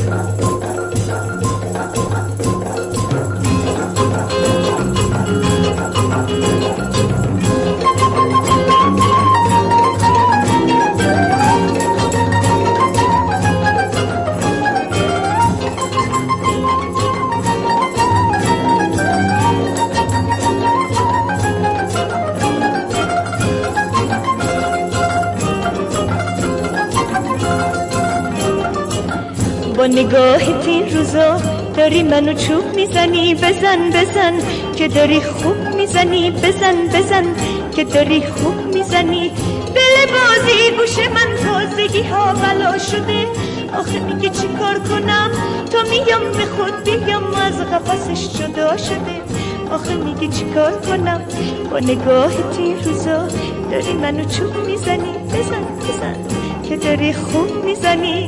با نگاهت این روزا داری منو چوب میزنی، بزن بزن که داری خوب میزنی، بزن بزن که داری خوب میزنی. دل بازی گوش من تازگی ها بلا شده، آخه میگه چی کار کنم تا میام به خود بیام از قفسش جدا شده. آخه میگه چی کار کنم با نگاهت این روزا داری منو چوب میزنی، بزن بزن که داری خوب میزنی.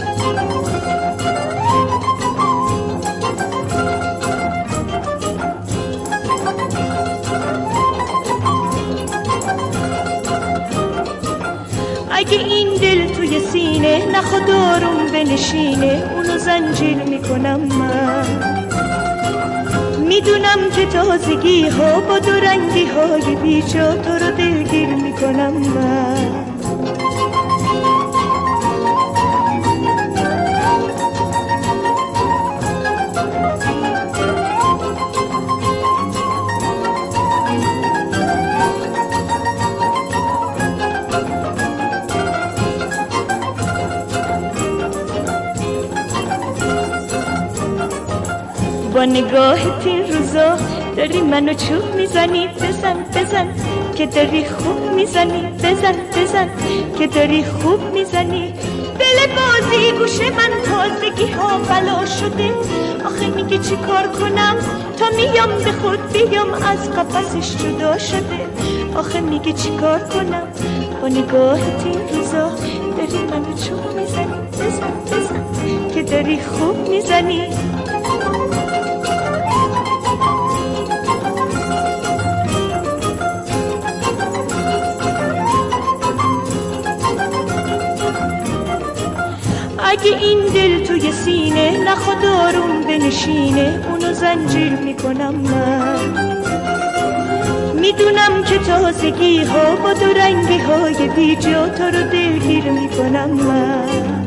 اگه این دل توی سینه نخواد آروم بنشینه، اونو زنجیر میکنم من. میدونم که تازگی ها با دو رنگی های بیجا تو رو دلگیر میکنم من. با نگاهت این روزا داری منو چوب میزنی، بزن بزن که داری خوب میزنی، بزن بزن که داری خوب میزنی. دل بازی گوش من تازگی ها بلا شده، آخه میگه چی کار کنم تا میام به خود بیام از قفسش جدا شده. آخه میگه چی کار کنم با نگاهت این روزا داری منو چوب میزنی، بزن بزن که داری خوب میزنی. اگه این دل توی سینه نخواد آروم بنشینه، اونو زنجیر میکنم من. میدونم که تازگی ها با دو رنگی های بیجا تو رو دلگیر میکنم من.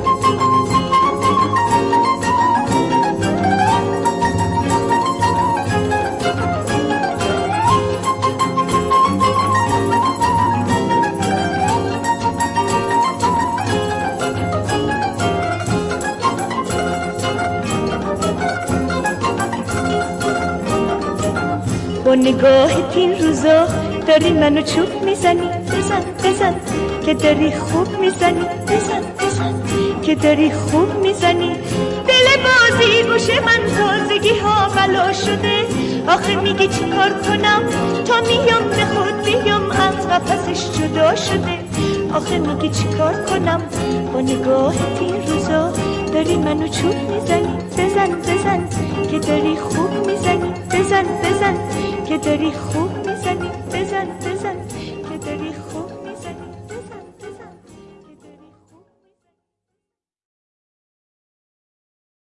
با نگاهت این روزا داری منو چوب میزنی، بزن بزن که داری خوب میزنی، بزن بزن که داری خوب میزنی. دل بازی گوش من تازگی ها بلا شده، آخه میگه چی کار کنم تا میام به خود بیام از قفسش جدا شده. آخه میگه چی کار کنم با نگاهت این روزا داری منو چوب میزنی، بزن بزن که داری خوب میزنی، بزن بزن که داری خوب